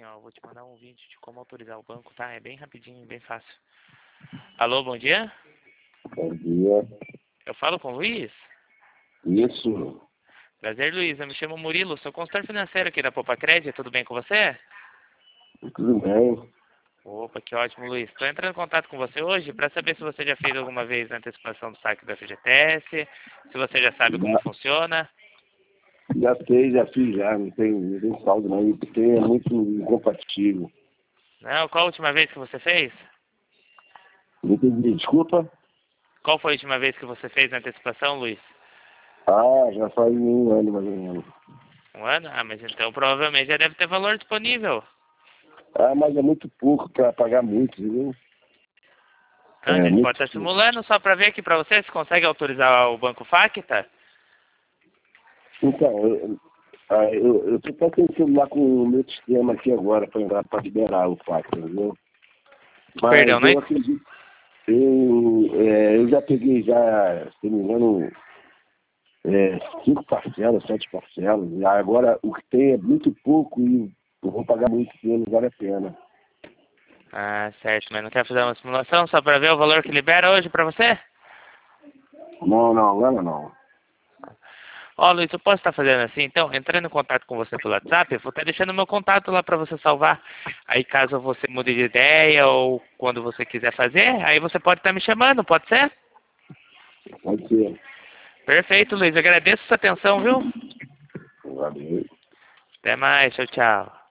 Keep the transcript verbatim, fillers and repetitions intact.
ó, eu vou te mandar um vídeo de como autorizar o banco, tá? É bem rapidinho, bem fácil. Alô, bom dia? Bom dia. Eu falo com o Luiz? Isso. Prazer, Luiz. Eu me chamo Murilo, sou consultor financeiro aqui da Poupa Crédito. Tudo bem com você? Tudo bem? Opa, que ótimo, Luiz. Estou entrando em contato com você hoje para saber se você já fez alguma vez a antecipação do saque do F G T S, se você já sabe como Já, funciona. já fez, já fiz já. Não tem, não tem saldo não, porque é muito incompatível. Não, qual a última vez que você fez? Não entendi, desculpa? Qual foi a última vez que você fez a antecipação, Luiz? Ah, já faz um ano mais ou menos. Um ano? Ah, mas então provavelmente já deve ter valor disponível. Ah, mas é muito pouco para pagar muito, viu? Então, a É gente muito pode estar pouco. simulando só para ver aqui para você se consegue autorizar o Banco Facta. Então, eu, ah, eu, eu tô até tentando lá com o meu sistema aqui agora para liberar o fax, entendeu? Perdão, Mas né? eu acredito, eu, é, eu já peguei já, se não me engano, é, cinco parcelas, sete parcelas. E agora o que tem é muito pouco e eu vou pagar muito dinheiro, não vale a pena. Ah, certo, mas não quer fazer uma simulação só para ver o valor que libera hoje para você? Não, não, agora não. Ó, Luiz, eu posso estar fazendo assim, então, entrando em contato com você pelo WhatsApp, eu vou estar deixando meu contato lá para você salvar. Aí caso você mude de ideia ou quando você quiser fazer, aí você pode estar me chamando, pode ser? Pode ser. Perfeito, Luiz, agradeço a sua atenção, viu? Valeu. Até mais, tchau, tchau.